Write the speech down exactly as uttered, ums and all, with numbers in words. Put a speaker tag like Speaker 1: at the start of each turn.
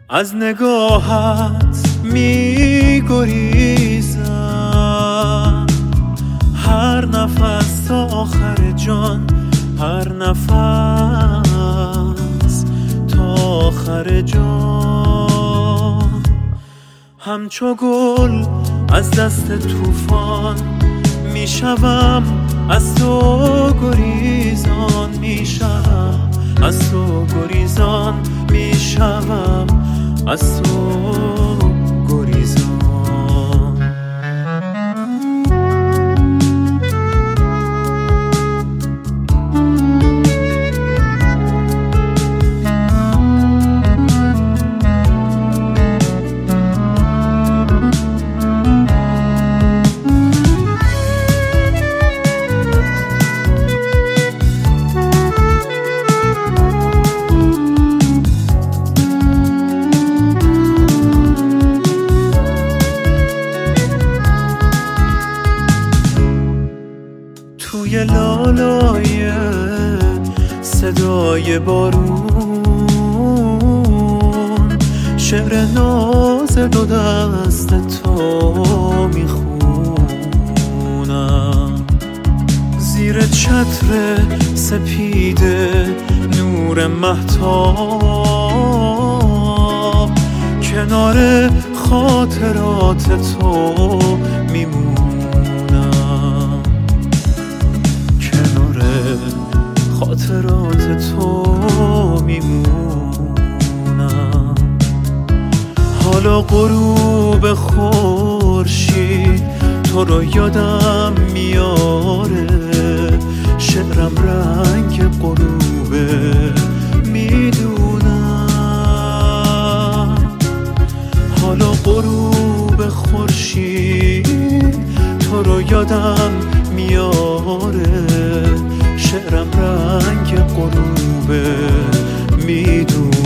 Speaker 1: از نگاهت می گریزم، هر نفس تا آخر جان، هر نفس تا آخر جان. همچو گل از دست طوفان میشوم، از تو گریزان میشوم، از تو گریزان میشوم، از تو گریزان. توی لالای صدای بارون، شعر ناز دو دست تو میخونم. زیر چتر سپید نور مهتاب، کنار خاطرات تو میمونم، خاطرات تو میمونم. حالا غروب خورشید تو رو یادم میاره، شعرم رنگ غروبه میدونم. حالا غروب خورشید تو رو یادم میاره، شعرم رنگ غروبه میدونم.